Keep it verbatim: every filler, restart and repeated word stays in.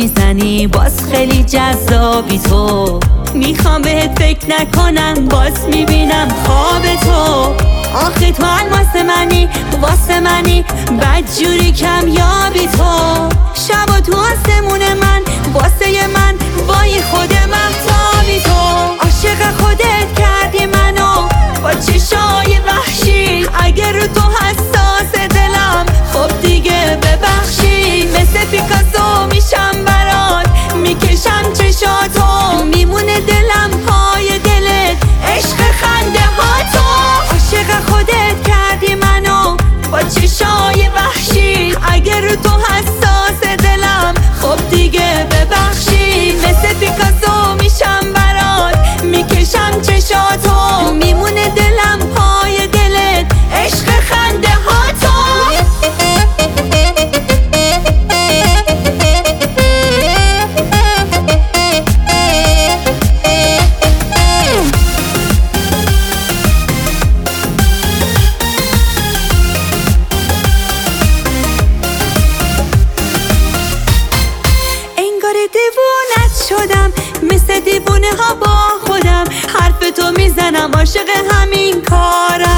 میزنی باز خیلی جذابی تو. میخوام بهت فکر نکنم باز میبینم خواب تو. آخه تو الماس منی واسه منی بدجوری کمیابی تو. شبا تو آسمون من واسه من وای خود مهتابی تو. عاشق خودت کردی منو با چشای وحشی. اگر رو تو حساس دلم خب دیگه ببخشی. مثل پیکاسو میشم برات میکشم چشاتو. میمونه دلم پای دلت عشق خنده ها تو. عاشق خودت کردی منو با چشای وحشی. اگر رو تو حساس دلم خب دیگه ببخشی. مثل پیکاسو میشم برات میکشم چشاتو. میمونه دلم پای دلت عشق خنده ها تو. دیوونت شدم مثل دیوونه ها با خودم. حرف تو میزنم عاشق همین کارم.